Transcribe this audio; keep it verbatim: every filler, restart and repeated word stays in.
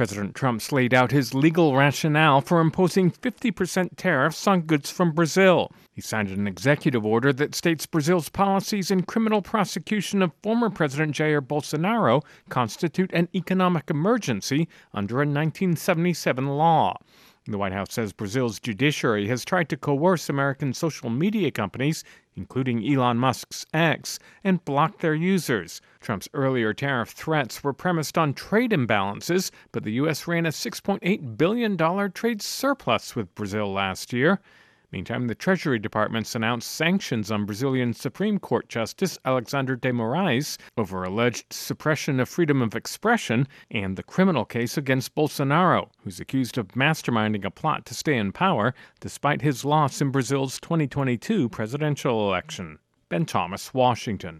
President Trump's laid out his legal rationale for imposing fifty percent tariffs on goods from Brazil. He signed an executive order that states Brazil's policies in criminal prosecution of former President Jair Bolsonaro constitute an economic emergency under a nineteen seventy-seven law. The White House says Brazil's judiciary has tried to coerce American social media companies, including Elon Musk's X, and block their users. Trump's earlier tariff threats were premised on trade imbalances, but the U S ran a six point eight billion dollars trade surplus with Brazil last year. Meantime, the Treasury Department's announced sanctions on Brazilian Supreme Court Justice Alexandre de Moraes over alleged suppression of freedom of expression and the criminal case against Bolsonaro, who's accused of masterminding a plot to stay in power despite his loss in Brazil's twenty twenty-two presidential election. Ben Thomas, Washington.